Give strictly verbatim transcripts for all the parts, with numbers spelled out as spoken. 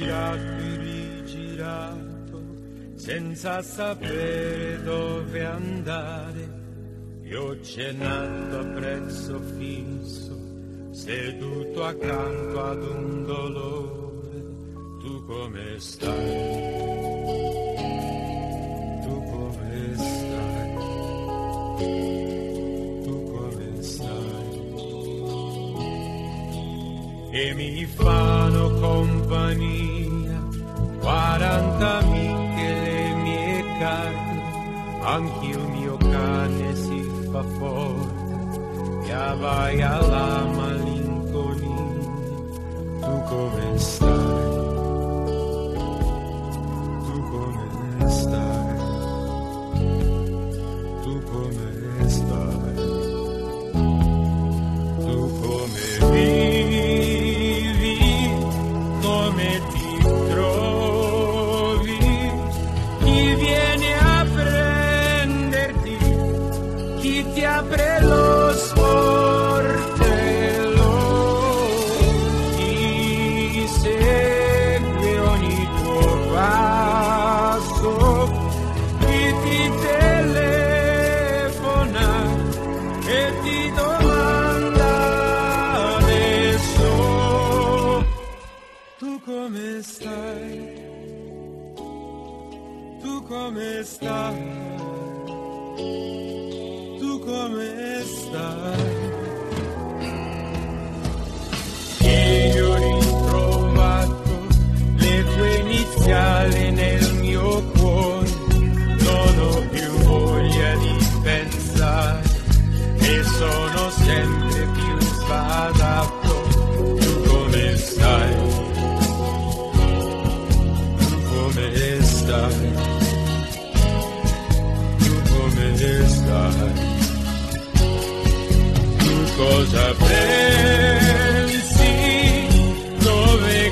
girato e rigirato senza sapere dove andare. Io cenato a prezzo fisso, seduto accanto ad un dolore. Tu come stai? Tu come stai? Tu come stai? E mi fanno compagnia quaranta amiche le mie carte, anche il mio cane si fa forte e vai alla malinconia. Tu come stai? Tu come stai? Tu come stai? Tu come vivi? Come ti trovi? Chi viene a prenderti? Chi ti apre lo sportello? Chi segue ogni tuo passo? Chi ti telefona e ti domanda adesso? Tu come stai? Tu come stai? Tu come stai? Io ho ritrovato le tue iniziali nel mio cuore, non ho più voglia di pensare e sono sempre più sbadato. Tu come stai? Tu come stai? Tu come stai? Cosa pensi? Dove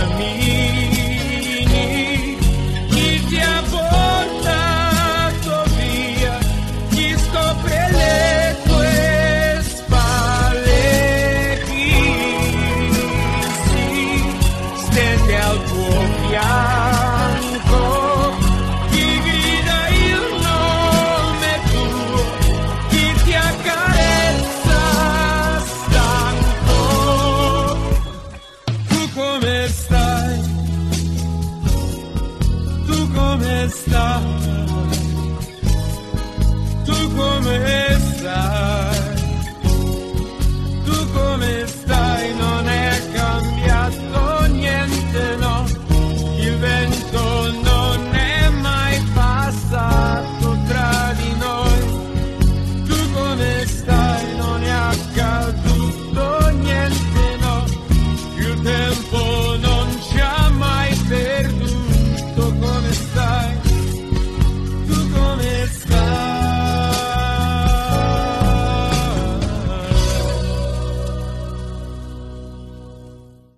cammini? Chi ti ha portato via? Chi scopre le tue spalle? Chi si stende al tuo fianco? Chi grida il nome tuo? Chi ti accarezza? Come stai? Tu come stai? Tu come stai?